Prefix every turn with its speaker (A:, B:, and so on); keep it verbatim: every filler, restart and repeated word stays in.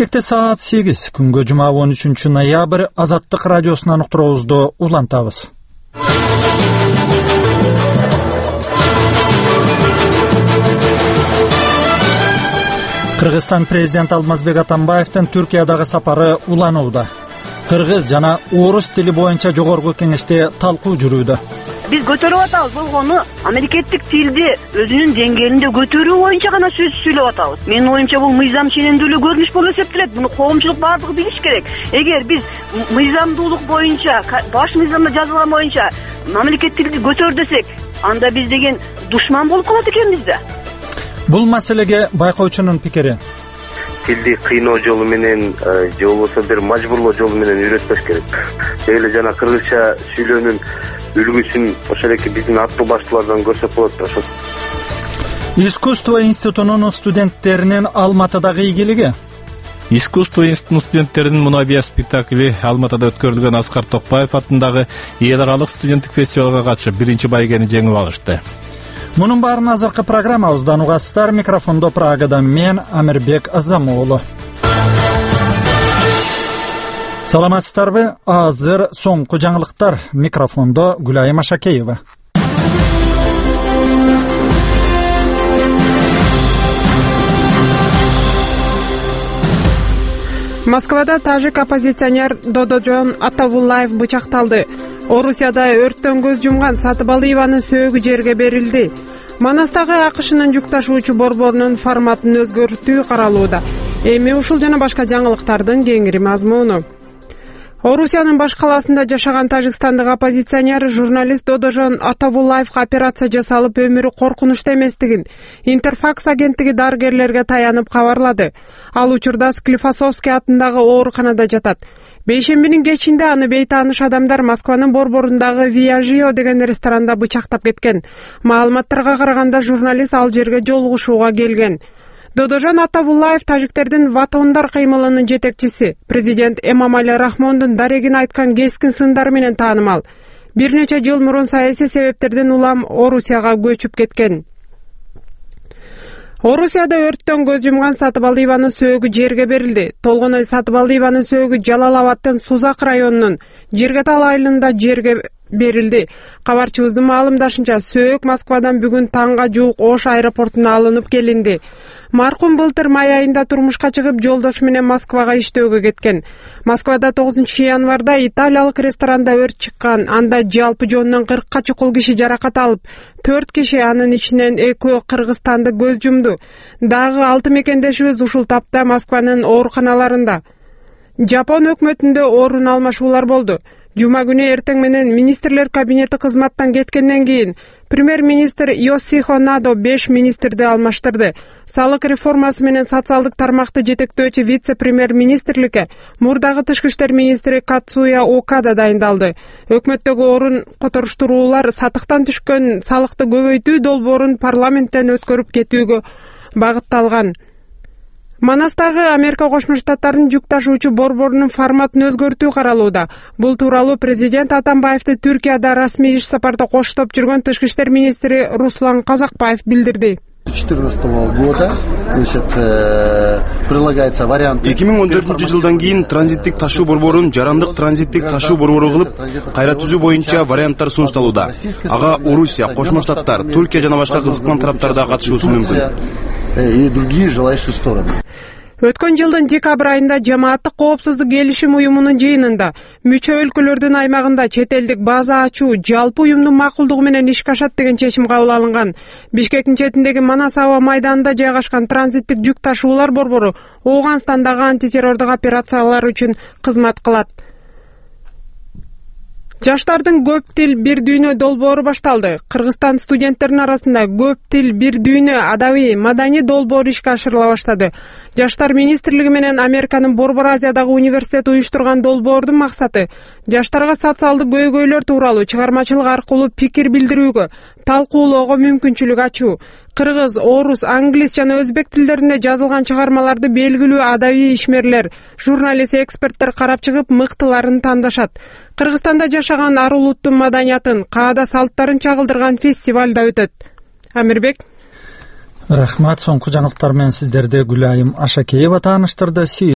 A: Бишкекте саат сегиз, күнгө жума он үчүнчү ноябрь, Азаттык радиосунан уктуруубузду улантабыз. Кыргызстан президенти Алмазбек Атамбаевдин Түркиядагы сапары уланууда. Кыргыз жана орус тили боюнча жогорку кеңеште талкуу жүрүүдө.
B: Биз көтөрүп атабыз болгону мамлекеттик тилди өзүнүн деңгээлинде көтөрүү боюнча гана сөз сүйлөп атабыз. Менин оюмча бул мыйзам ченемдүүлүк көрүнүш болуп эсептелет. Муну коомчулук баардыгы билиш керек. Эгер биз мыйзамдуулук боюнча, баш мыйзамда жазылган боюнча мамлекеттик тилди көтөр десек, анда биз деген душман болуп калат экенбиз да.
A: Бул маселеге байкоочунун пикири:
C: тилди кыйноо жолу менен же болбосо бир мажбурлоо жолу менен үйрөтпөш керек. Эле жана кыргызча сүйлөөнүн үлгүсүн ошол эки биздин аттуу баштуулардан көрсөк болот. Ошол
A: Искусство институтунун студенттеринин Алматыдагы ийгилиги.
D: Искусство институтунун студенттеринин Мунабия спектакли Алматыда өткөрүлгөн Аскар Токпаев атындагы эл аралык студенттик фестивалга катышып биринчи байгени жеңип алышты.
A: Мунун баарын азыркы программабыздан угасыздар. Микрофондо Прагадан мен Амирбек Азамоолу. Саламатсыздарбы? Азыр соңку жаңылыктар. Микрофондо Гүлайым Ашакеева.
E: Москвада тажик оппозиционер Додожон Атавуллаев бычакталды. Орусияда өрттөн көз жумган Сатыбалиеванын сөөгү жерге берилди. Манастагы АКШнын жүк ташуучу борборунун форматын өзгөртүү каралууда. Эми ушул жана башка жаңылыктардын кеңири мазмуну. Орусиянын баш каласында жашаган тажикстандык оппозиционер журналист Додожон Атавуллаевга операция жасалып өмүрү коркунучта эместигин Интерфакс агенттиги дарыгерлерге таянып кабарлады. Ал учурда Склифосовский атындагы ооруканада жатат. Бейшембинин кечинде аны бейтааныш адамдар Москванын борборундагы Виажио деген ресторанда бычактап кеткен. Маалыматтарга караганда журналист ал жерге жолугушууга келген. Додожон Атавуллаев тажиктердин ватондар кыймылынын жетекчиси, президент Эмомали Рахмондун дарегин айткан кескин сындары менен таанымал. Бир нече жыл мурун саясий себептерден улам Орусияга көчүп кеткен. Орусияда өрттөн көз жумган Сатыбалиеванын сөөгү жерге берилди. Толгоной Сатыбалиеванын сөөгү Жалал-Абадтын Сузак районунун Жергетал айылында жерге берилди. Кабарчыбыздын маалымдашынча, сөөк Москвадан бүгүн таңга жуук Ош аэропортуна алынып келинди. Маркум былтыр май айында турмушка чыгып, жолдошу менен Москвага иштөөгө кеткен. Москвада тогузунчу январда италиялык ресторанда өрт чыккан. Анда жалпы жонунан кыркка чукул киши жаракат алып, төрт киши, анын ичинен экөө Кыргызстанды көз жумду. Дагы алты мекендешибиз ушул тапта Москванын ооруканаларында. Жапон өкмөтүндө орун алмашуулар болду. Жума күнү эртең менен министрлер кабинети кызматтан кеткенден кийин премьер-министр Йосихо Надо беш министрди алмаштырды. Салык реформасы менен социалдык тармакты жетектөөчү вице-премьер-министрликке мурдагы тышкы иштер министри Кацуя Окада дайындалды. Өкмөттөгү орун которуштуруулар сатыктан түшкөн салыкты көбөйтүү долбоорун парламенттен өткөрүп кетүүгө багытталган. Манастагы Америка Кошмо Штаттарынын жүк ташуучу борборунун форматын өзгөртүү каралууда. Бул тууралуу президент Атамбаевди Түркияда расмий иш сапарда коштоп жүргөн тышкы иштер министри Руслан Казакбаев билдирди.
F: две тысячи четырнадцатого года, значит, прилагается вариант.
G: эки миң он төртүнчү жылдан кийин транзиттик ташуу борборун жарандык транзиттик ташуу борбору кылып кайра түзүү боюнча варианттар сунушталууда. Ага Орусия, Кошмо Штаттар, Түркия жана башка кызыккан тараптар да катышуусу мүмкүн.
F: И другие желающие стороны.
E: Өткөн жылдын декабрь айында жамааттык коопсуздук келишим уюмунун жыйынында мүчө өлкөлөрдүн аймагында чет элдик база ачуу жалпы уюмдун макулдугу менен ишке ашат деген чечим кабыл алынган. Бишкектин четиндеги Манас аба майданында жайгашкан транзиттик жүк ташуулар борбору Ооганстандагы антитеррордук операциялар үчүн кызмат кылат. Жаштардын көп тил бир дүйнө долбоору башталды. Кыргызстан студенттеринин арасында көп тил бир дүйнө адабий маданий долбоору ишке ашырыла баштады. Жаштар министрлиги менен Американын Борбор Азиядагы университети уюштурган долбоордун максаты жаштарга социалдык көйгөйлөр тууралуу чыгармачылык аркылуу пикир билдирүүгө, талкуулоого мүмкүнчүлүк ачуу. Кыргыз, орус, англис жана өзбек тилдеринде жазылган чыгармаларды белгилүү адабий ишмерлер, журналист, эксперттер карап чыгып, мыктыларын тандашат. Кыргызстанда жашаган ар улуттун маданиятын, каада салттарын чагылдырган фестиваль да өтөт. Амирбек.
A: Рахмат, соңку жаңылыктар менен сиздерди Гүлайым Ашакеева тааныштырды.